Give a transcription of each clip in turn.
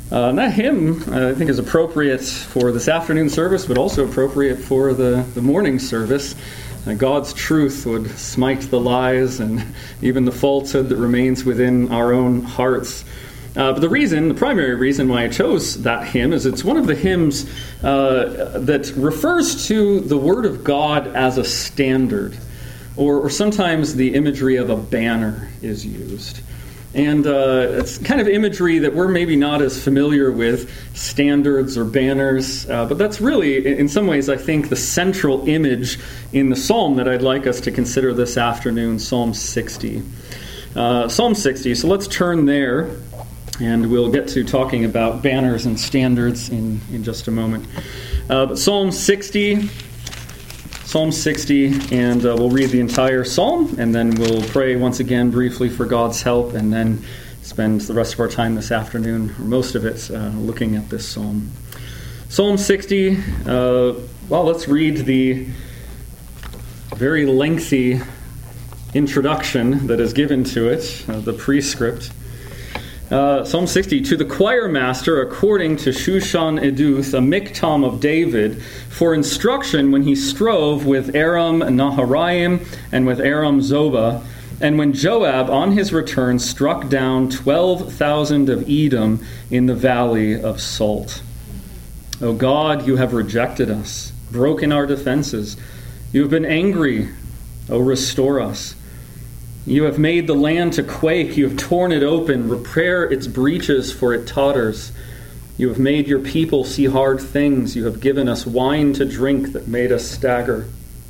And that hymn, I think, is appropriate for this afternoon service, but also appropriate for the morning service. God's truth would smite the lies and even the falsehood that remains within our own hearts. But the primary reason why I chose that hymn is it's one of the hymns that refers to the Word of God as a standard, or sometimes the imagery of a banner is used. And it's kind of imagery that we're maybe not as familiar with, standards or banners, but that's really, in some ways, I think, the central image in the psalm that I'd like us to consider this afternoon, Psalm 60. Psalm 60, so let's turn there, and we'll get to talking about banners and standards in just a moment. But Psalm 60, and we'll read the entire psalm, and then we'll pray once again briefly for God's help, and then spend the rest of our time this afternoon, or most of it, looking at this psalm. Psalm 60, let's read the very lengthy introduction that is given to it, the prescript. Psalm 60, to the choir master according to Shushan Eduth, a miktam of David, for instruction when he strove with Aram Naharaim and with Aram Zobah, and when Joab on his return struck down 12,000 of Edom in the valley of Salt. O God, you have rejected us, broken our defenses. You have been angry. O restore us. You have made the land to quake. You have torn it open. Repair its breaches, for it totters. You have made your people see hard things. You have given us wine to drink that made us stagger.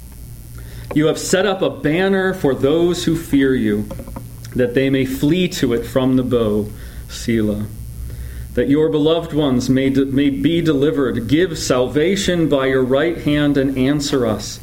You have set up a banner for those who fear you, that they may flee to it from the bow, Selah. That your beloved ones may be delivered. Give salvation by your right hand and answer us.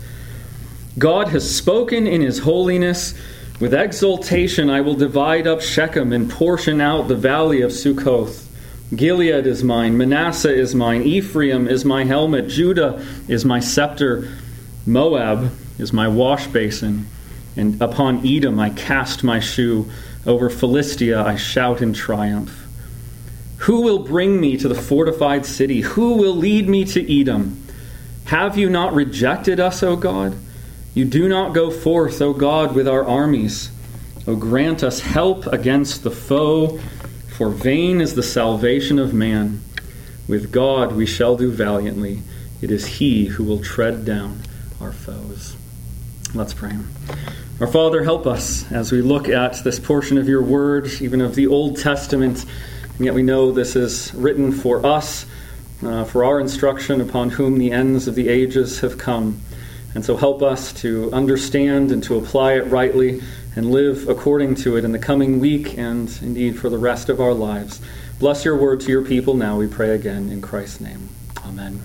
God has spoken in his holiness. With exultation I will divide up Shechem and portion out the valley of Sukkoth. Gilead is mine, Manasseh is mine, Ephraim is my helmet, Judah is my scepter, Moab is my wash basin, and upon Edom I cast my shoe, over Philistia I shout in triumph. Who will bring me to the fortified city? Who will lead me to Edom? Have you not rejected us, O God? You do not go forth, O God, with our armies. O grant us help against the foe, for vain is the salvation of man. With God we shall do valiantly. It is he who will tread down our foes. Let's pray. Our Father, help us as we look at this portion of your word, even of the Old Testament, and yet we know this is written for us, for our instruction, upon whom the ends of the ages have come. And so help us to understand and to apply it rightly and live according to it in the coming week and indeed for the rest of our lives. Bless your word to your people now, we pray again in Christ's name. Amen.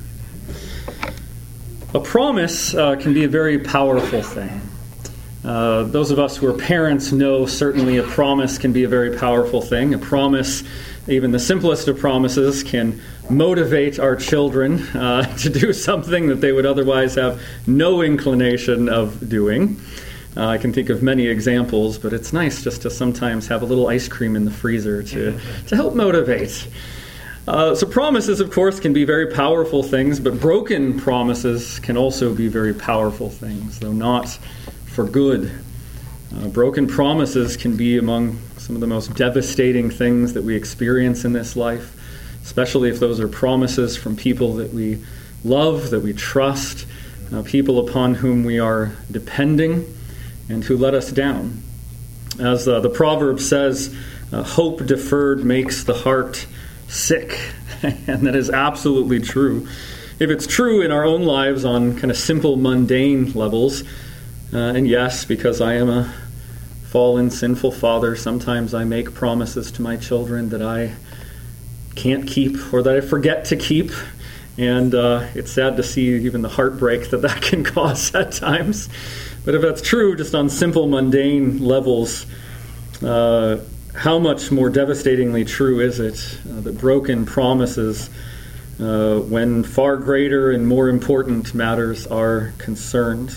A promise can be a very powerful thing. Those of us who are parents know certainly a promise can be a very powerful thing. A promise, even the simplest of promises, can motivate our children to do something that they would otherwise have no inclination of doing. I can think of many examples, but it's nice just to sometimes have a little ice cream in the freezer to help motivate. So promises, of course, can be very powerful things, but broken promises can also be very powerful things, though not for good. Broken promises can be among some of the most devastating things that we experience in this life, especially if those are promises from people that we love, that we trust, people upon whom we are depending, and who let us down. As the proverb says, hope deferred makes the heart sick, and that is absolutely true. If it's true in our own lives on kind of simple, mundane levels, and yes, because I am a fallen, sinful father, sometimes I make promises to my children that I can't keep or that I forget to keep. And it's sad to see even the heartbreak that can cause at times. But if that's true, just on simple, mundane levels, how much more devastatingly true is it that broken promises, when far greater and more important matters are concerned?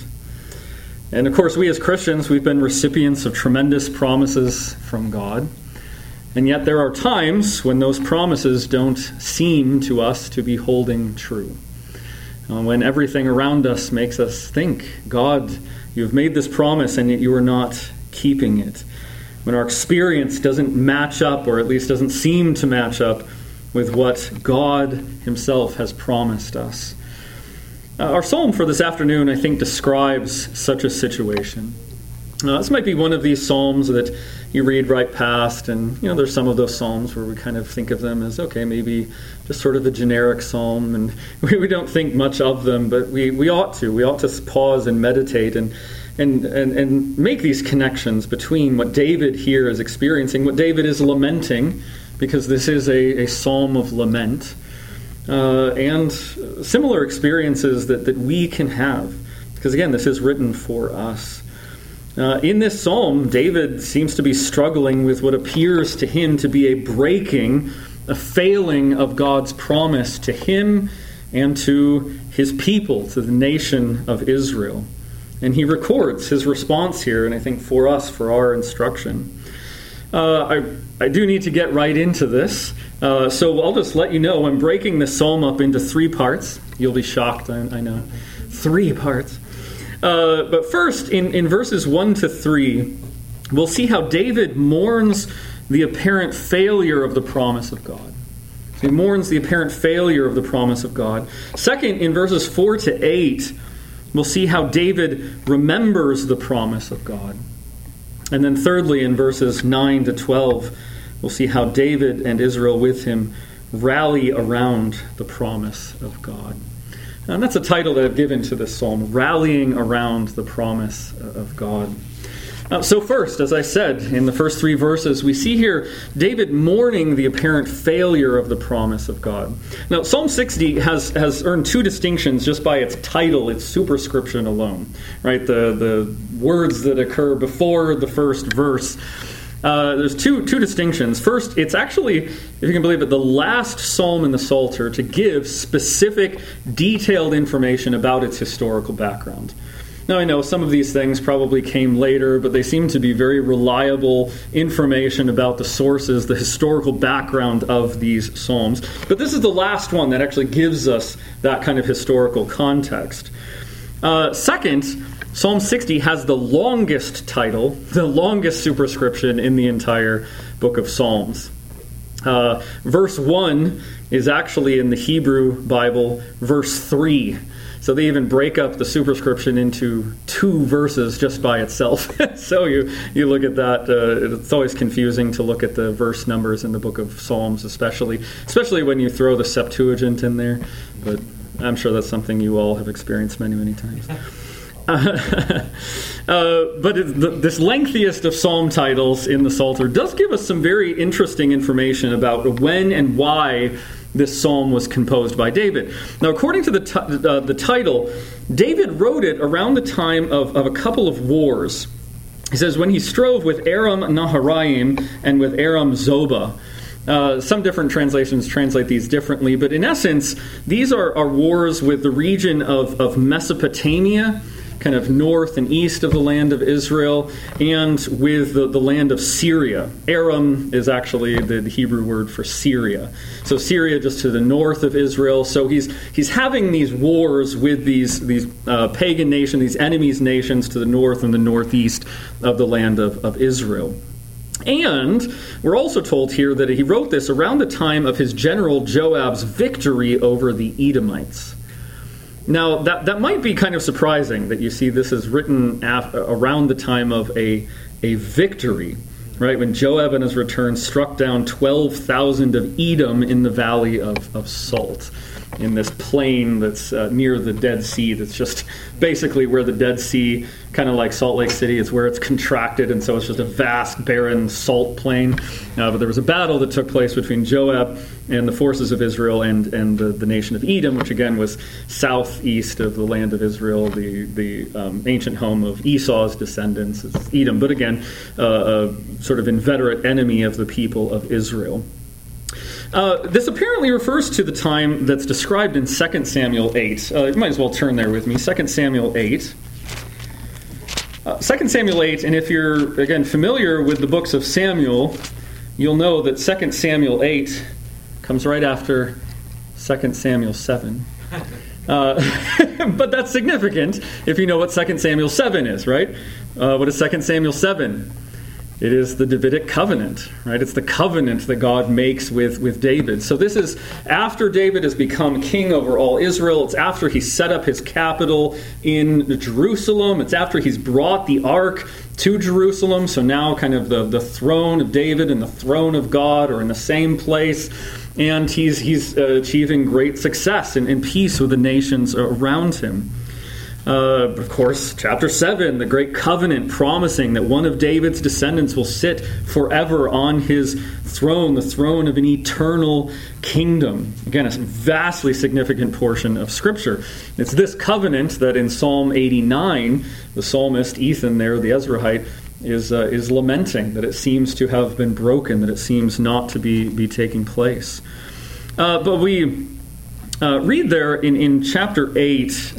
And of course, we as Christians, we've been recipients of tremendous promises from God. And yet there are times when those promises don't seem to us to be holding true. When everything around us makes us think, God, you've made this promise and yet you are not keeping it. When our experience doesn't match up, or at least doesn't seem to match up with what God himself has promised us. Our psalm for this afternoon, I think, describes such a situation. This might be one of these psalms that you read right past, and there's some of those psalms where we kind of think of them as, okay, maybe just sort of a generic psalm, and we don't think much of them, but we ought to. We ought to pause and meditate and make these connections between what David here is experiencing, what David is lamenting, because this is a psalm of lament, and similar experiences that we can have, because again, this is written for us. In this psalm, David seems to be struggling with what appears to him to be a failing of God's promise to him and to his people, to the nation of Israel. And he records his response here, and I think for us, for our instruction. I do need to get right into this, so I'll just let you know I'm breaking this psalm up into 3 parts. You'll be shocked, I know. 3 parts. But first, in verses 1 to 3, we'll see how David mourns the apparent failure of the promise of God. He mourns the apparent failure of the promise of God. Second, in verses 4 to 8, we'll see how David remembers the promise of God. And then thirdly, in verses 9 to 12, we'll see how David and Israel with him rally around the promise of God. And that's a title that I've given to this psalm, Rallying Around the Promise of God. So first, as I said, in the first 3 verses, we see here David mourning the apparent failure of the promise of God. Now, Psalm 60 has earned 2 distinctions just by its title, its superscription alone. Right, the words that occur before the first verse. There's two distinctions. First, it's actually, if you can believe it, the last psalm in the Psalter to give specific, detailed information about its historical background. Now, I know some of these things probably came later, but they seem to be very reliable information about the sources, the historical background of these psalms. But this is the last one that actually gives us that kind of historical context. Second, Psalm 60 has the longest title, the longest superscription in the entire book of Psalms. Verse 1 is actually in the Hebrew Bible, verse 3. So they even break up the superscription into 2 verses just by itself. So you look at that, it's always confusing to look at the verse numbers in the book of Psalms, especially when you throw the Septuagint in there. But I'm sure that's something you all have experienced many, many times. But this lengthiest of psalm titles in the Psalter does give us some very interesting information about when and why this psalm was composed by David. Now, according to the title, David wrote it around the time of a couple of wars. He says, when he strove with Aram Naharaim and with Aram Zobah. Some different translations translate these differently, but in essence, these are wars with the region of Mesopotamia, kind of north and east of the land of Israel, and with the land of Syria. Aram is actually the Hebrew word for Syria. So Syria just to the north of Israel. So he's having these wars with these pagan nations, these enemies nations to the north and the northeast of the land of Israel. And we're also told here that he wrote this around the time of his general Joab's victory over the Edomites. Now, that might be kind of surprising that you see this is written around the time of a victory, right? When Joab and his return struck down 12,000 of Edom in the valley of Salt, in this plain that's near the Dead Sea, that's just basically where the Dead Sea, kind of like Salt Lake City, it's where it's contracted, and so it's just a vast, barren salt plain. But there was a battle that took place between Joab and the forces of Israel and the nation of Edom, which again was southeast of the land of Israel, the ancient home of Esau's descendants. It's Edom, but again, a sort of inveterate enemy of the people of Israel. This apparently refers to the time that's described in 2 Samuel 8. You might as well turn there with me. 2 Samuel 8. 2 Samuel 8, and if you're, again, familiar with the books of Samuel, you'll know that 2 Samuel 8 comes right after 2 Samuel 7. But that's significant if you know what 2 Samuel 7 is, right? What is 2 Samuel 7? It is the Davidic covenant, right? It's the covenant that God makes with David. So this is after David has become king over all Israel. It's after he set up his capital in Jerusalem. It's after he's brought the ark to Jerusalem. So now kind of the throne of David and the throne of God are in the same place. And he's achieving great success and peace with the nations around him. Of course, chapter 7, the great covenant promising that one of David's descendants will sit forever on his throne, the throne of an eternal kingdom. Again, a vastly significant portion of Scripture. It's this covenant that in Psalm 89, the psalmist Ethan there, the Ezrahite, is lamenting that it seems to have been broken, that it seems not to be taking place. But we read there in chapter 8...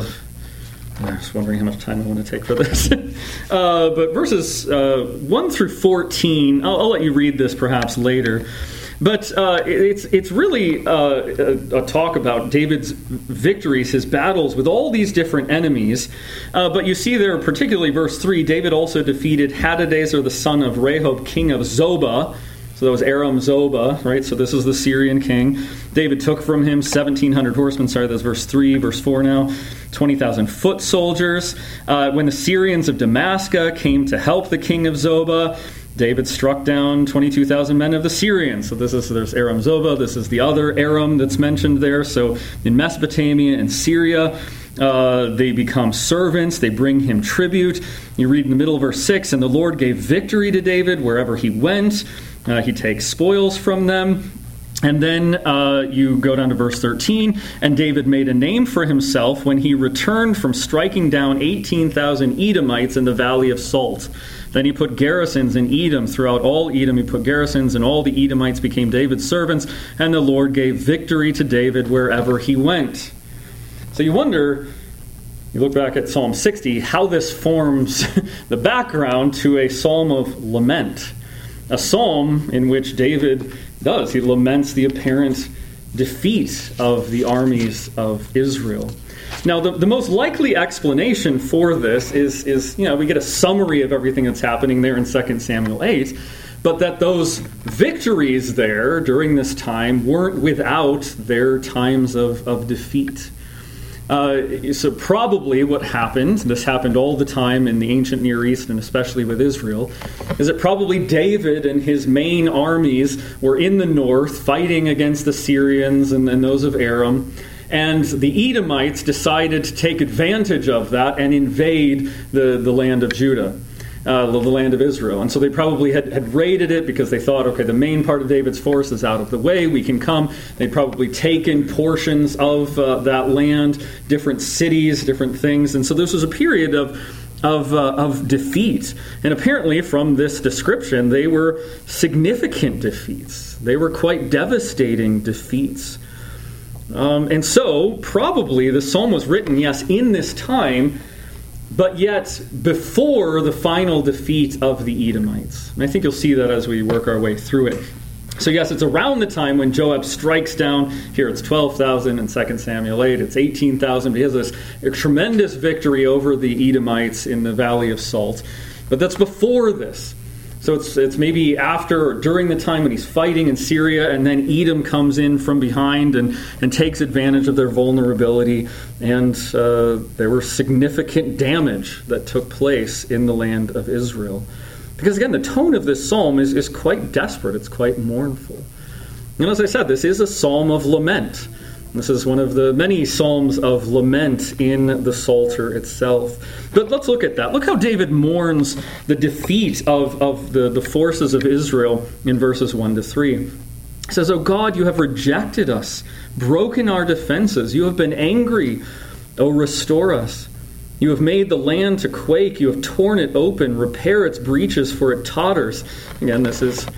I'm just wondering how much time I want to take for this. But verses 1 through 14, I'll let you read this perhaps later. But it's really a talk about David's victories, his battles with all these different enemies. But you see there, particularly verse 3, David also defeated Hadadezer, the son of Rehob, king of Zobah. So that was Aram Zobah, right? So this is the Syrian king. David took from him 1,700 horsemen. Sorry, that's verse 3, verse 4 now. 20,000 foot soldiers. When the Syrians of Damascus came to help the king of Zobah, David struck down 22,000 men of the Syrians. So there's Aram Zobah. This is the other Aram that's mentioned there. So in Mesopotamia and Syria, they become servants. They bring him tribute. You read in the middle of verse 6, and the Lord gave victory to David wherever he went. He takes spoils from them. And then you go down to verse 13, and David made a name for himself when he returned from striking down 18,000 Edomites in the Valley of Salt. Then he put garrisons in Edom. Throughout all Edom he put garrisons, and all the Edomites became David's servants, and the Lord gave victory to David wherever he went. So you wonder, you look back at Psalm 60, how this forms the background to a psalm of lament. A psalm in which David does. He laments the apparent defeat of the armies of Israel. Now, the most likely explanation for this is we get a summary of everything that's happening there in 2 Samuel 8, but that those victories there during this time weren't without their times of defeat. So probably what happened, this happened all the time in the ancient Near East and especially with Israel, is that probably David and his main armies were in the north fighting against the Syrians and those of Aram, and the Edomites decided to take advantage of that and invade the land of Judah. The land of Israel. And so they probably had raided it because they thought, okay, the main part of David's force is out of the way, we can come. They'd probably taken portions of that land, different cities, different things. And so this was a period of defeat. And apparently from this description, they were significant defeats. They were quite devastating defeats. And so probably the psalm was written, yes, in this time, but yet before the final defeat of the Edomites. And I think you'll see that as we work our way through it. So yes, it's around the time when Joab strikes down, here it's 12,000 in 2 Samuel 8, it's 18,000. He has this tremendous victory over the Edomites in the Valley of Salt. But that's before this. So it's maybe after or during the time when he's fighting in Syria, and then Edom comes in from behind and takes advantage of their vulnerability, and there were significant damage that took place in the land of Israel. Because again, the tone of this psalm is quite desperate, it's quite mournful. And as I said, this is a psalm of lament. This is one of the many psalms of lament in the Psalter itself. But let's look at that. Look how David mourns the defeat of the forces of Israel in verses 1 to 3. He says, "O God, you have rejected us, broken our defenses. You have been angry. O restore us. You have made the land to quake. You have torn it open. Repair its breaches, for it totters." Again, this is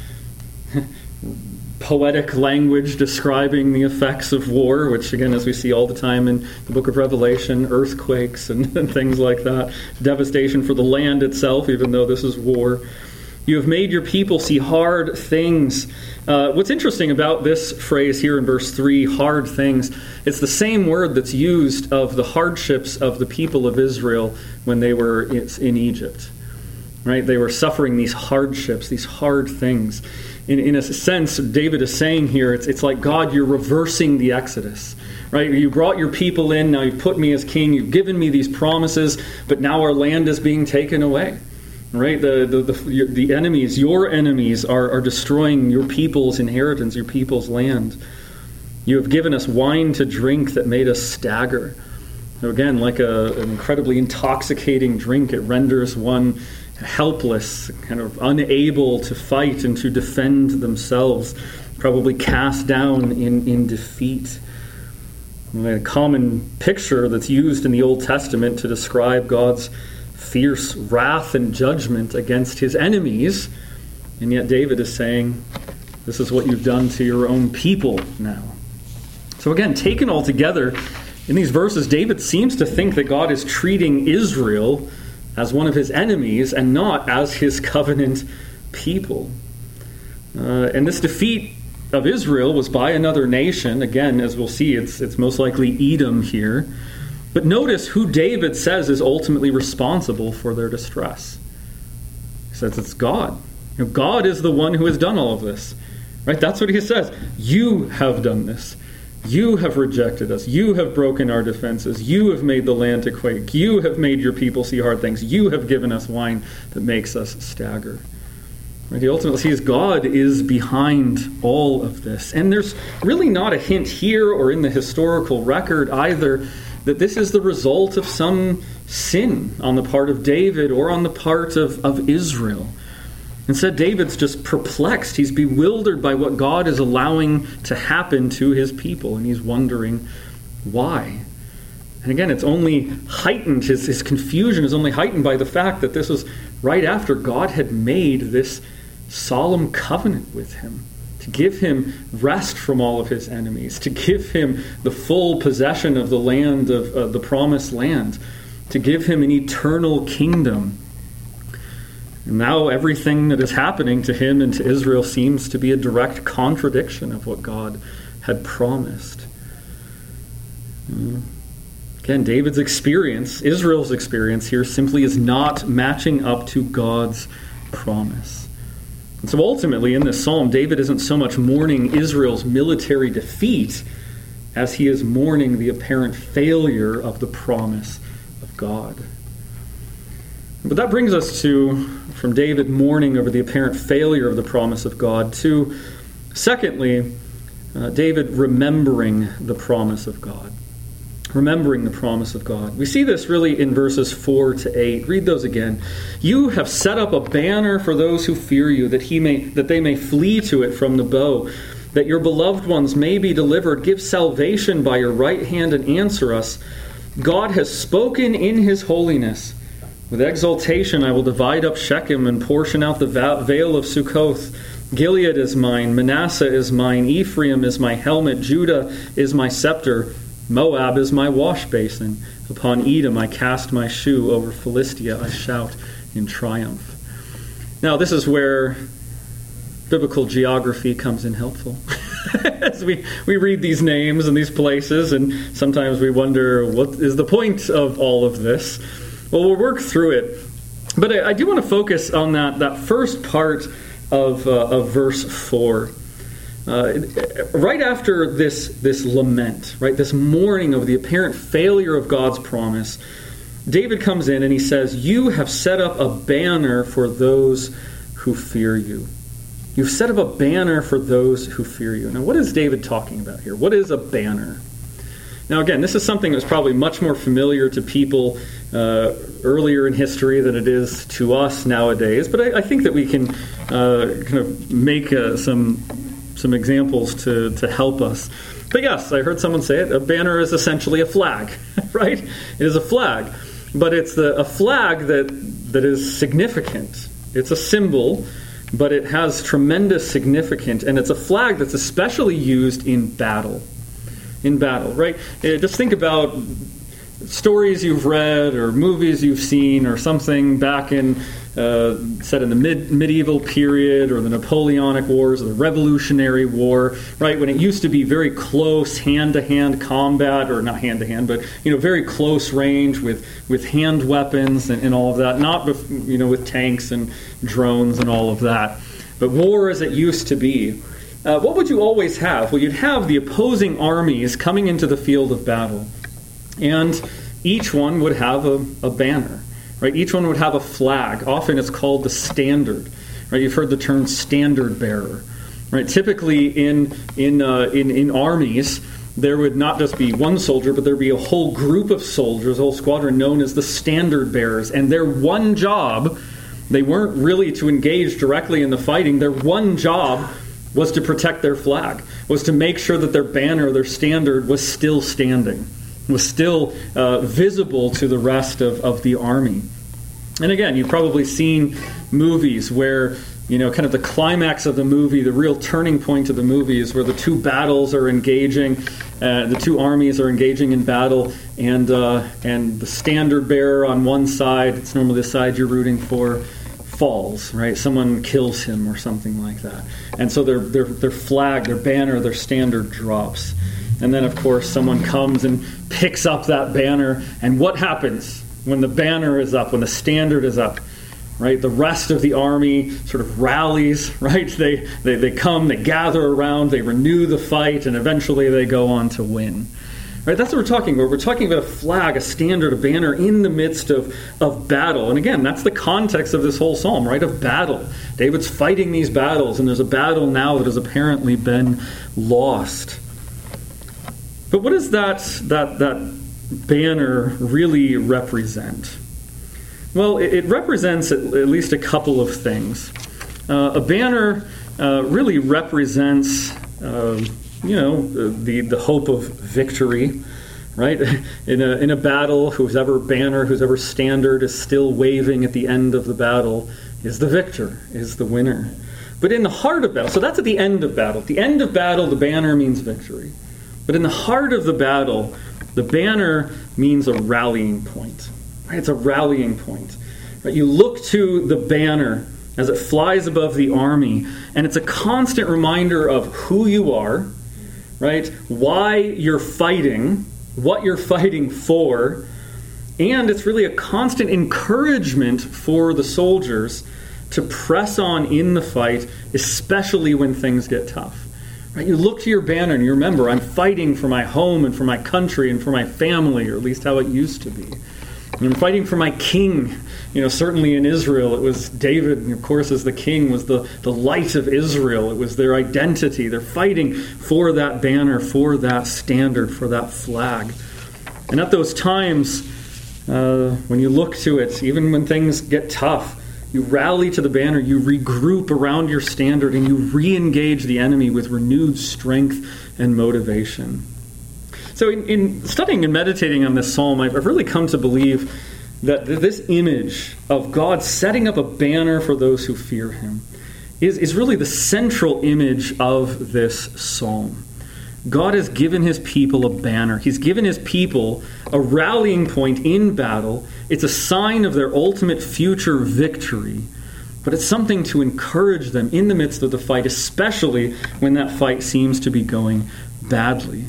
poetic language describing the effects of war, which again, as we see all the time in the book of Revelation, earthquakes and things like that, devastation for the land itself, even though this is war. You have made your people see hard things. What's interesting about this phrase here in verse 3, hard things, it's the same word that's used of the hardships of the people of Israel when they were in Egypt. Right? They were suffering these hardships, these hard things. In a sense, David is saying here, it's like, God, you're reversing the Exodus. Right? You brought your people in, now you've put me as king, you've given me these promises, but now our land is being taken away. Right? The enemies, your enemies, are destroying your people's inheritance, your people's land. You have given us wine to drink that made us stagger. So again, like an incredibly intoxicating drink, it renders one helpless, kind of unable to fight and to defend themselves, probably cast down in defeat. A common picture that's used in the Old Testament to describe God's fierce wrath and judgment against his enemies, and yet David is saying, this is what you've done to your own people now. So again, taken all together, in these verses, David seems to think that God is treating Israel as one of his enemies and not as his covenant people. And this defeat of Israel was by another nation. Again, as we'll see, it's most likely Edom here. But notice who David says is ultimately responsible for their distress. He says it's God. God is the one who has done all of this. Right? That's what he says. You have done this. You have rejected us. You have broken our defenses. You have made the land to quake. You have made your people see hard things. You have given us wine that makes us stagger. Right? He ultimately sees God is behind all of this. And there's really not a hint here or in the historical record either that this is the result of some sin on the part of David or on the part of Israel. Instead, David's just perplexed. He's bewildered by what God is allowing to happen to his people, and he's wondering why. And again, it's only heightened, his confusion is only heightened by the fact that this was right after God had made this solemn covenant with him, to give him rest from all of his enemies, to give him the full possession of the land of the promised land, to give him an eternal kingdom. And now everything that is happening to him and to Israel seems to be a direct contradiction of what God had promised. Again, David's experience, Israel's experience here, simply is not matching up to God's promise. And so ultimately, in this psalm, David isn't so much mourning Israel's military defeat as he is mourning the apparent failure of the promise of God. But that brings us to, from David mourning over the apparent failure of the promise of God, to, secondly, David remembering the promise of God. Remembering the promise of God. We see this really in verses 4 to 8. Read those again. You have set up a banner for those who fear you, that they may flee to it from the bow, that your beloved ones may be delivered. Give salvation by your right hand and answer us. God has spoken in his holiness. With exultation I will divide up Shechem and portion out the vale of Sukkoth. Gilead is mine, Manasseh is mine, Ephraim is my helmet, Judah is my scepter, Moab is my wash basin. Upon Edom I cast my shoe, over Philistia I shout in triumph. Now this is where biblical geography comes in helpful. As we read these names and these places, and sometimes we wonder, what is the point of all of this? Well, we'll work through it. But I do want to focus on that first part of verse 4. Right after this lament, right, this mourning of the apparent failure of God's promise, David comes in and he says, you have set up a banner for those who fear you. You've set up a banner for those who fear you. Now, what is David talking about here? What is a banner? Now, again, this is something that's probably much more familiar to people earlier in history than it is to us nowadays. But I think that we can kind of make some examples to help us. But yes, I heard someone say it. A banner is essentially a flag, right? It is a flag. But it's a flag that is significant. It's a symbol, but it has tremendous significance. And it's a flag that's especially used in battle. In battle, right? Just think about stories you've read or movies you've seen or something back in set in the medieval period or the Napoleonic Wars or the Revolutionary War, right? When it used to be very close hand-to-hand combat, or not hand-to-hand, but very close range with hand weapons and all of that, not with tanks and drones and all of that, but war as it used to be. What would you always have? Well, you'd have the opposing armies coming into the field of battle, and each one would have a banner. Right, each one would have a flag. Often it's called the standard. Right, you've heard the term standard bearer. Right, typically in armies, there would not just be one soldier, but there'd be a whole group of soldiers, a whole squadron known as the standard bearers. And their one job, they weren't really to engage directly in the fighting. Their one job was to protect their flag, was to make sure that their banner, their standard, was still standing, was still visible to the rest of the army. And again, you've probably seen movies where, kind of the climax of the movie, the real turning point of the movie is where the two battles are engaging, the two armies are engaging in battle, and the standard bearer on one side, it's normally the side you're rooting for, falls, right? Someone kills him or something like that. And so their flag, their banner, their standard drops. And then, of course, someone comes and picks up that banner. And what happens when the banner is up, when the standard is up? Right? The rest of the army sort of rallies, right? They come, they gather around, they renew the fight, and eventually they go on to win. Right? That's what we're talking about. We're talking about a flag, a standard, a banner in the midst of battle. And again, that's the context of this whole psalm, right? Of battle. David's fighting these battles, and there's a battle now that has apparently been lost. But what does that banner really represent? Well, it represents at least a couple of things. A banner really represents, the hope of victory, right? In a battle, whose ever standard is still waving at the end of the battle is the victor, is the winner. But in the heart of battle, so that's at the end of battle. At the end of battle, the banner means victory. But in the heart of the battle, the banner means a rallying point. Right? It's a rallying point. Right? You look to the banner as it flies above the army, and it's a constant reminder of who you are, right? Why you're fighting, what you're fighting for, and it's really a constant encouragement for the soldiers to press on in the fight, especially when things get tough. Right? You look to your banner and you remember, I'm fighting for my home and for my country and for my family, or at least how it used to be. And I'm fighting for my king. Certainly in Israel, it was David, of course, as the king, was the light of Israel. It was their identity. They're fighting for that banner, for that standard, for that flag. And at those times, when you look to it, even when things get tough, you rally to the banner, you regroup around your standard, and you re-engage the enemy with renewed strength and motivation. So in studying and meditating on this psalm, I've really come to believe that this image of God setting up a banner for those who fear him is really the central image of this psalm. God has given his people a banner. He's given his people a rallying point in battle. It's a sign of their ultimate future victory. But it's something to encourage them in the midst of the fight, especially when that fight seems to be going badly.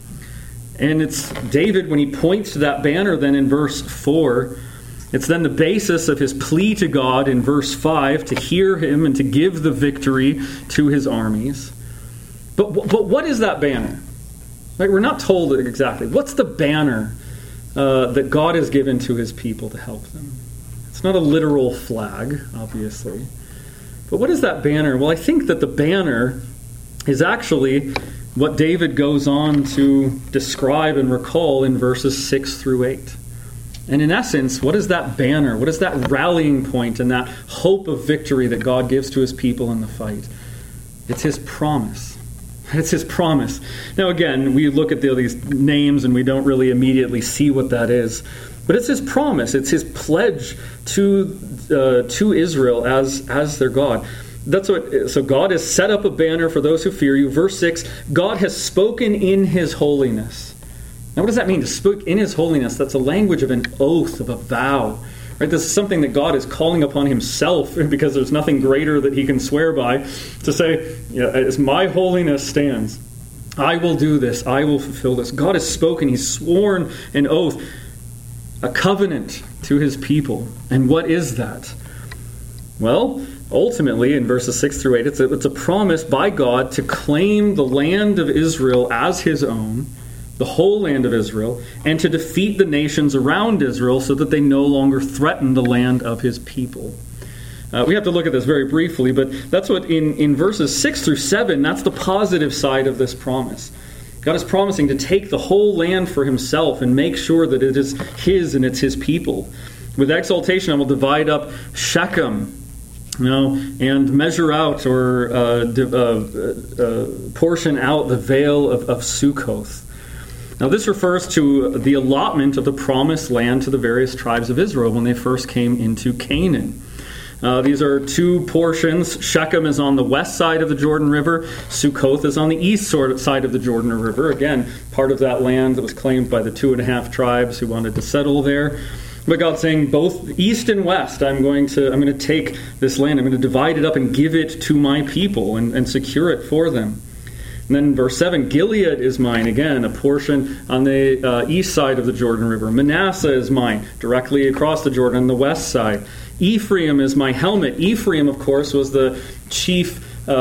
And it's David, when he points to that banner then in verse 4, it's then the basis of his plea to God in verse 5 to hear him and to give the victory to his armies. But what is that banner? Right, we're not told exactly. What's the banner that God has given to his people to help them? It's not a literal flag, obviously. But what is that banner? Well, I think that the banner is actually what David goes on to describe and recall in verses 6 through 8. And in essence, what is that banner? What is that rallying point and that hope of victory that God gives to his people in the fight? It's his promise. It's his promise. Now again, we look at these names and we don't really immediately see what that is. But it's his promise. It's his pledge to Israel as their God. So God has set up a banner for those who fear you. Verse 6, God has spoken in his holiness. Now, what does that mean? To speak in his holiness, that's a language of an oath, of a vow. Right? This is something that God is calling upon himself, because there's nothing greater that he can swear by, to say, as my holiness stands, I will do this, I will fulfill this. God has spoken, he's sworn an oath, a covenant to his people. And what is that? Well, ultimately, in verses 6 through 8, it's a promise by God to claim the land of Israel as his own, the whole land of Israel, and to defeat the nations around Israel so that they no longer threaten the land of his people. We have to look at this very briefly, but that's what in verses 6 through 7, that's the positive side of this promise. God is promising to take the whole land for himself and make sure that it is his and it's his people. With exaltation, I will divide up Shechem, and measure out or portion out the vale of Sukkoth. Now, this refers to the allotment of the promised land to the various tribes of Israel when they first came into Canaan. These are two portions. Shechem is on the west side of the Jordan River. Sukkoth is on the east side of the Jordan River. Again, part of that land that was claimed by the 2.5 tribes who wanted to settle there. But God's saying both east and west, I'm going to take this land. I'm going to divide it up and give it to my people and secure it for them. And then verse 7, Gilead is mine, again, a portion on the east side of the Jordan River. Manasseh is mine, directly across the Jordan on the west side. Ephraim is my helmet. Ephraim, of course, was the chief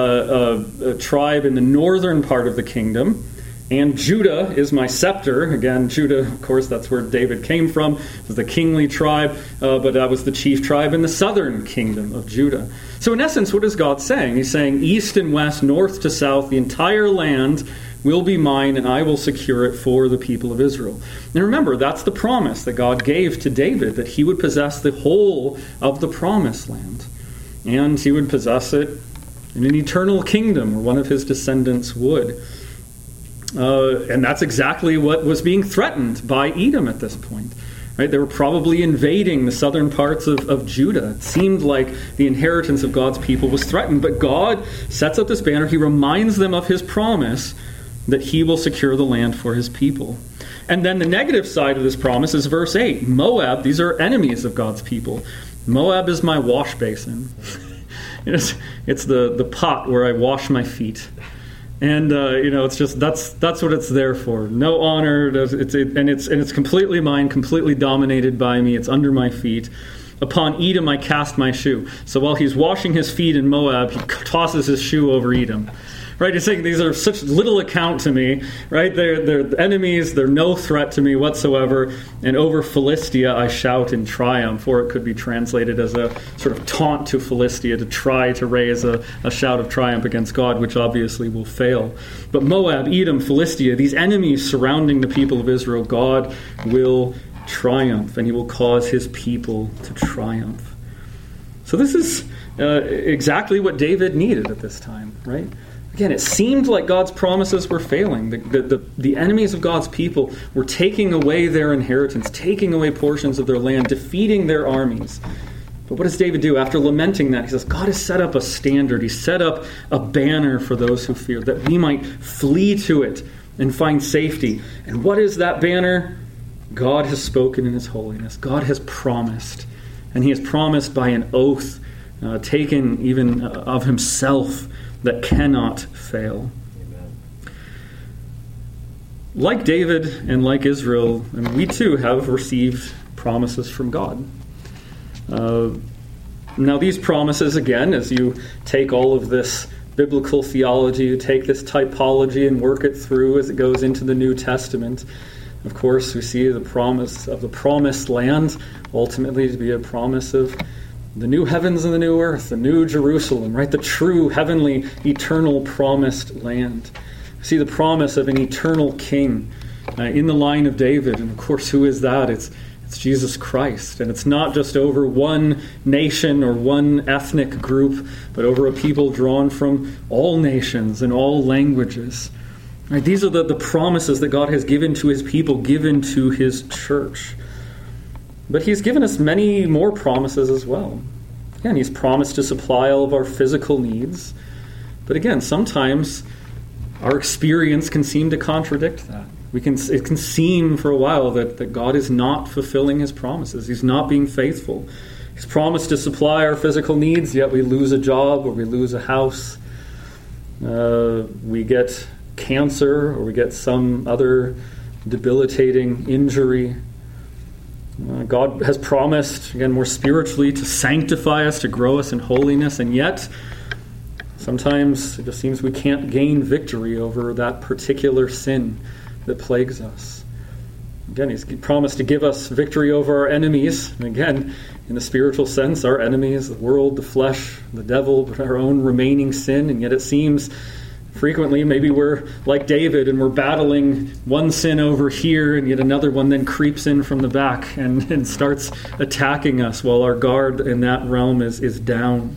tribe in the northern part of the kingdom. And Judah is my scepter. Again, Judah, of course, that's where David came from. It was the kingly tribe, but that was the chief tribe in the southern kingdom of Judah. So in essence, what is God saying? He's saying east and west, north to south, the entire land will be mine, and I will secure it for the people of Israel. And remember, that's the promise that God gave to David, that he would possess the whole of the promised land. And he would possess it in an eternal kingdom, or one of his descendants would. And that's exactly what was being threatened by Edom at this point. Right? They were probably invading the southern parts of Judah. It seemed like the inheritance of God's people was threatened. But God sets up this banner. He reminds them of his promise that he will secure the land for his people. And then the negative side of this promise is verse 8. Moab, these are enemies of God's people. Moab is my wash basin. It's the pot where I wash my feet. And it's just that's what it's there for. No honor, it's completely mine, completely dominated by me. It's under my feet. Upon Edom I cast my shoe. So while he's washing his feet in Moab, he tosses his shoe over Edom. Right? He's saying these are such little account to me. Right? They're enemies. They're no threat to me whatsoever. And over Philistia I shout in triumph. Or it could be translated as a sort of taunt to Philistia to try to raise a shout of triumph against God, which obviously will fail. But Moab, Edom, Philistia, these enemies surrounding the people of Israel, God will triumph, and he will cause his people to triumph. So this is exactly what David needed at this time, right? Again, it seemed like God's promises were failing. The enemies of God's people were taking away their inheritance, taking away portions of their land, defeating their armies. But what does David do? After lamenting that, he says, God has set up a standard. He set up a banner for those who fear, that we might flee to it and find safety. And what is that banner? God has spoken in his holiness. God has promised. And he has promised by an oath taken even of himself that cannot fail. Amen. Like David and like Israel, and we too have received promises from God. Now these promises, again, as you take all of this biblical theology, you take this typology and work it through as it goes into the New Testament, of course we see the promise of the promised land ultimately to be a promise of the new heavens and the new earth, the new Jerusalem, right? The true, heavenly, eternal promised land. We see the promise of an eternal king in the line of David. And of course, who is that? It's Jesus Christ. And it's not just over one nation or one ethnic group, but over a people drawn from all nations and all languages. Right? These are the promises that God has given to his people, given to his church. But he's given us many more promises as well. Again, he's promised to supply all of our physical needs. But again, sometimes our experience can seem to contradict that. It can seem for a while that God is not fulfilling his promises. He's not being faithful. He's promised to supply our physical needs, yet we lose a job or we lose a house. We get cancer or we get some other debilitating injury. God has promised, again, more spiritually, to sanctify us, to grow us in holiness, and yet sometimes it just seems we can't gain victory over that particular sin that plagues us. Again, he's promised to give us victory over our enemies. And again, in the spiritual sense, our enemies, the world, the flesh, the devil, our own remaining sin. And yet it seems frequently maybe we're like David and we're battling one sin over here and yet another one then creeps in from the back and starts attacking us while our guard in that realm is down.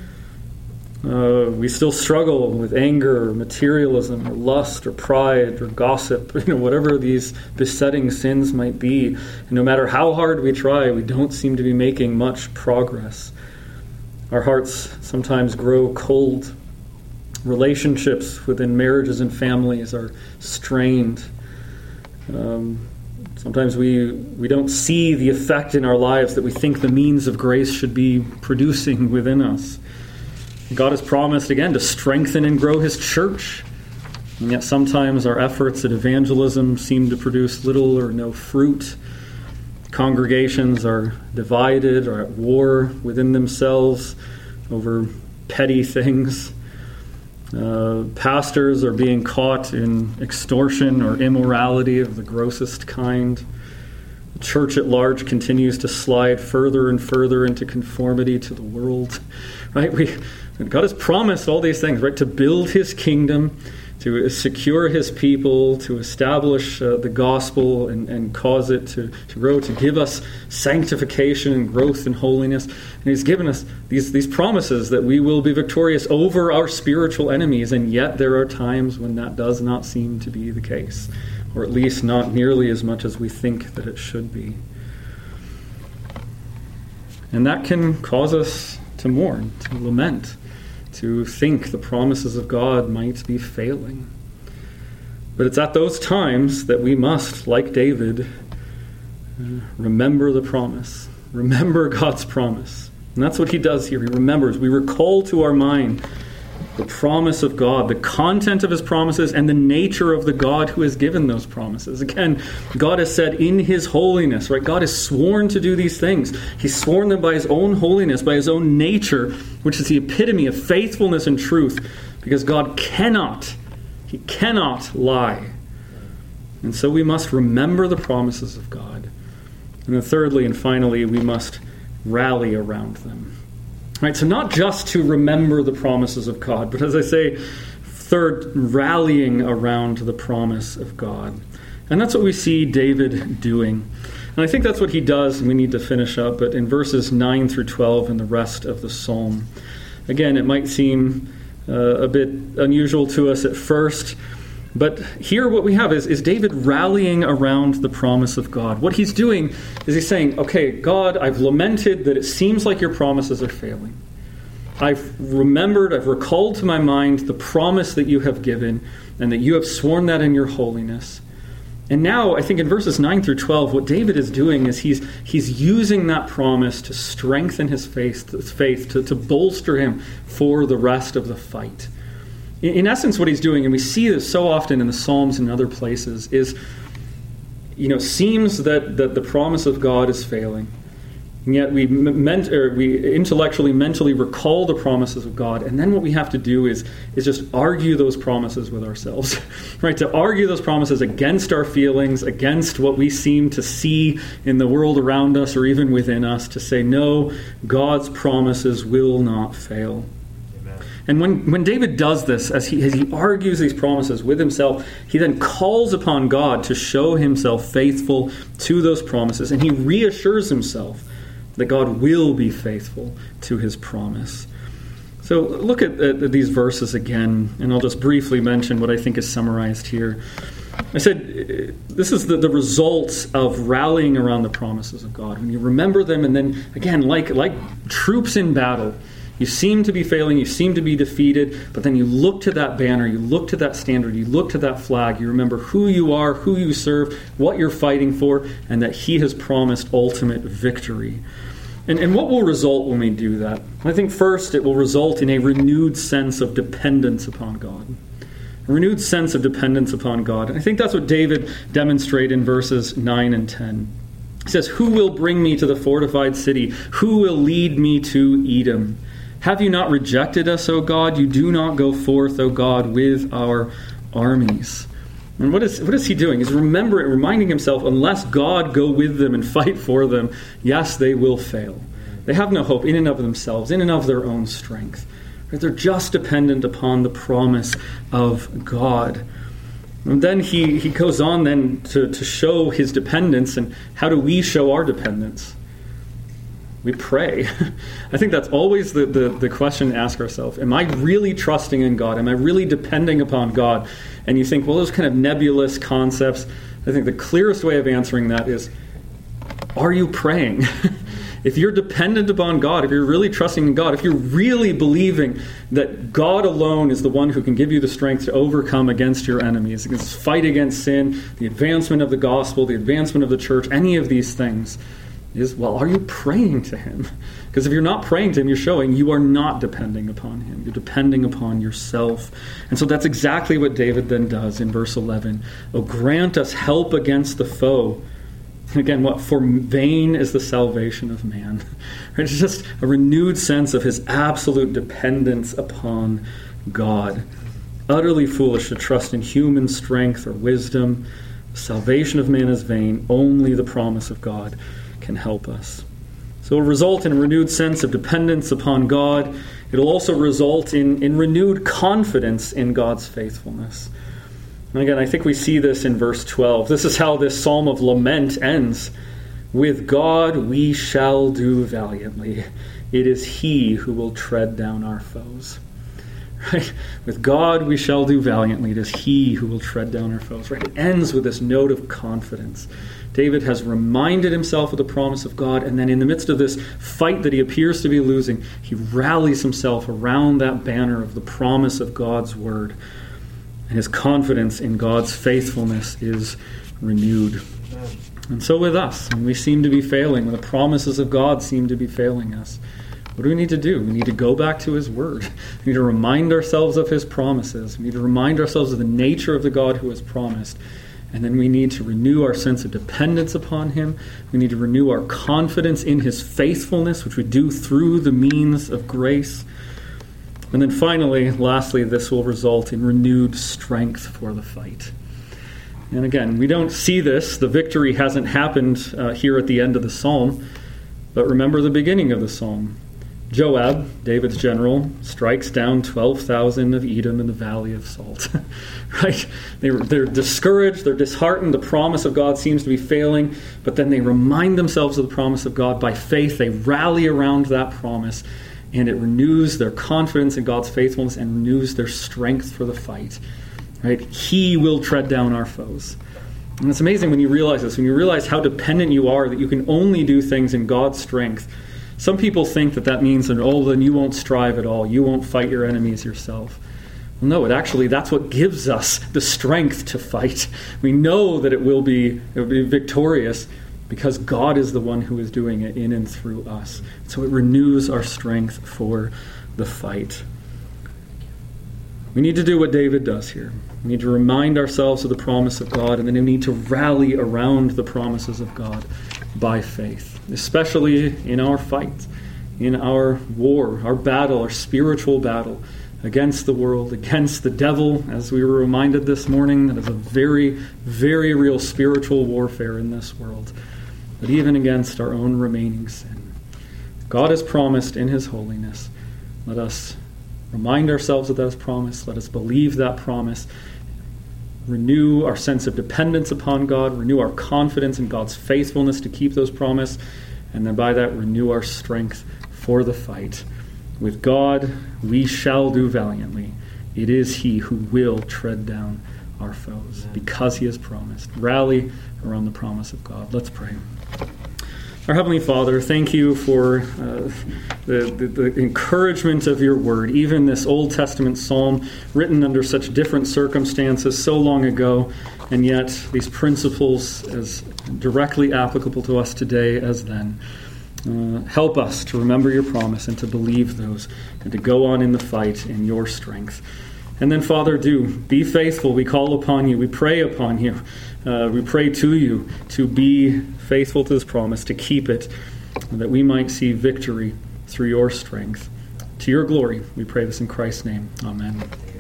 We still struggle with anger or materialism or lust or pride or gossip, whatever these besetting sins might be. And no matter how hard we try, we don't seem to be making much progress. Our hearts sometimes grow cold. Relationships within marriages and families are strained. Sometimes we don't see the effect in our lives that we think the means of grace should be producing within us. God has promised, again, to strengthen and grow his church. And yet sometimes our efforts at evangelism seem to produce little or no fruit. Congregations are divided or at war within themselves over petty things. Pastors are being caught in extortion or immorality of the grossest kind. The church at large continues to slide further and further into conformity to the world. Right? God has promised all these things, right? To build his kingdom, to secure his people, to establish the gospel and cause it to grow, to give us sanctification and growth and holiness. And he's given us these promises that we will be victorious over our spiritual enemies, and yet there are times when that does not seem to be the case, or at least not nearly as much as we think that it should be. And that can cause us to mourn, to lament, to think the promises of God might be failing. But it's at those times that we must, like David, remember the promise. Remember God's promise. And that's what he does here. He remembers. We recall to our mind the promise of God, the content of his promises, and the nature of the God who has given those promises. Again, God has said in his holiness, right? God has sworn to do these things. He's sworn them by his own holiness, by his own nature, which is the epitome of faithfulness and truth, because God cannot lie. And so we must remember the promises of God. And then thirdly and finally, we must rally around them. Right, so not just to remember the promises of God, but as I say, third, rallying around the promise of God. And that's what we see David doing. And I think that's what he does, and we need to finish up, but in verses 9 through 12 and the rest of the psalm. Again, it might seem a bit unusual to us at first, but here what we have is David rallying around the promise of God. What he's doing is he's saying, okay, God, I've lamented that it seems like your promises are failing. I've recalled to my mind the promise that you have given and that you have sworn that in your holiness. And now, I think in verses 9 through 12, what David is doing is he's using that promise to strengthen his faith, to bolster him for the rest of the fight. In essence, what he's doing, and we see this so often in the Psalms and other places, is, seems that the promise of God is failing. And yet we intellectually, mentally recall the promises of God, and then what we have to do is just argue those promises with ourselves, right? To argue those promises against our feelings, against what we seem to see in the world around us or even within us, to say, no, God's promises will not fail. And when David does this, as he argues these promises with himself, he then calls upon God to show himself faithful to those promises, and he reassures himself that God will be faithful to his promise. So look at these verses again, and I'll just briefly mention what I think is summarized here. I said this is the result of rallying around the promises of God. When you remember them, and then, again, like troops in battle, You seem to be failing, you seem to be defeated, but then you look to that banner, you look to that standard, you look to that flag, you remember who you are, who you serve, what you're fighting for, and that he has promised ultimate victory. And what will result when we do that? I think first it will result in a renewed sense of dependence upon God. A renewed sense of dependence upon God. And I think that's what David demonstrates in verses 9 and 10. He says, "Who will bring me to the fortified city? Who will lead me to Edom? Have you not rejected us, O God? You do not go forth, O God, with our armies." And what is he doing? He's reminding himself, unless God go with them and fight for them, yes, they will fail. They have no hope in and of themselves, in and of their own strength. They're just dependent upon the promise of God. And then he goes on then to show his dependence. And how do we show our dependence? We pray. I think that's always the question to ask ourselves. Am I really trusting in God? Am I really depending upon God? And you think, well, those kind of nebulous concepts. I think the clearest way of answering that is, are you praying? If you're dependent upon God, if you're really trusting in God, if you're really believing that God alone is the one who can give you the strength to overcome against your enemies, against fight against sin, the advancement of the gospel, the advancement of the church, any of these things, are you praying to him? Because if you're not praying to him, you're showing you are not depending upon him. You're depending upon yourself. And so that's exactly what David then does in verse 11. "Oh, grant us help against the foe." And again, for vain is the salvation of man. It's just a renewed sense of his absolute dependence upon God. Utterly foolish to trust in human strength or wisdom. The salvation of man is vain. Only the promise of God can help us. So it will result in a renewed sense of dependence upon God. It will also result in renewed confidence in God's faithfulness. And again, I think we see this in verse 12. This is how this psalm of lament ends. "With God we shall do valiantly. It is he who will tread down our foes." Right? With God we shall do valiantly. It is he who will tread down our foes. Right? It ends with this note of confidence. David has reminded himself of the promise of God, and then in the midst of this fight that he appears to be losing, he rallies himself around that banner of the promise of God's word. And his confidence in God's faithfulness is renewed. And so with us, when we seem to be failing, when the promises of God seem to be failing us, what do we need to do? We need to go back to his word. We need to remind ourselves of his promises. We need to remind ourselves of the nature of the God who has promised. And then we need to renew our sense of dependence upon him. We need to renew our confidence in his faithfulness, which we do through the means of grace. And then finally, lastly, this will result in renewed strength for the fight. And again, we don't see this. The victory hasn't happened here at the end of the psalm. But remember the beginning of the psalm. Joab, David's general, strikes down 12,000 of Edom in the Valley of Salt. Right? They're discouraged, they're disheartened, the promise of God seems to be failing, but then they remind themselves of the promise of God by faith. They rally around that promise, and it renews their confidence in God's faithfulness and renews their strength for the fight. Right? He will tread down our foes. And it's amazing when you realize this, when you realize how dependent you are, that you can only do things in God's strength. Some people think that means that, then you won't strive at all. You won't fight your enemies yourself. Well, no, that's what gives us the strength to fight. We know that it will be victorious because God is the one who is doing it in and through us. So it renews our strength for the fight. We need to do what David does here. We need to remind ourselves of the promise of God, and then we need to rally around the promises of God by faith, especially in our fight, in our war, our battle, our spiritual battle against the world, against the devil, as we were reminded this morning. That is a very, very real spiritual warfare in this world, but even against our own remaining sin. God has promised in his holiness. Let us remind ourselves of that promise. Let us believe that promise. Renew our sense of dependence upon God. Renew our confidence in God's faithfulness to keep those promises. And then by that, renew our strength for the fight. With God, we shall do valiantly. It is he who will tread down our foes because he has promised. Rally around the promise of God. Let's pray. Our Heavenly Father, thank you for the encouragement of your word, even this Old Testament psalm written under such different circumstances so long ago, and yet these principles as directly applicable to us today as then. Help us to remember your promise and to believe those and to go on in the fight in your strength. And then, Father, do be faithful. We call upon you. We pray upon you. We pray to you to be faithful to this promise, to keep it, that we might see victory through your strength. To your glory, we pray this in Christ's name. Amen.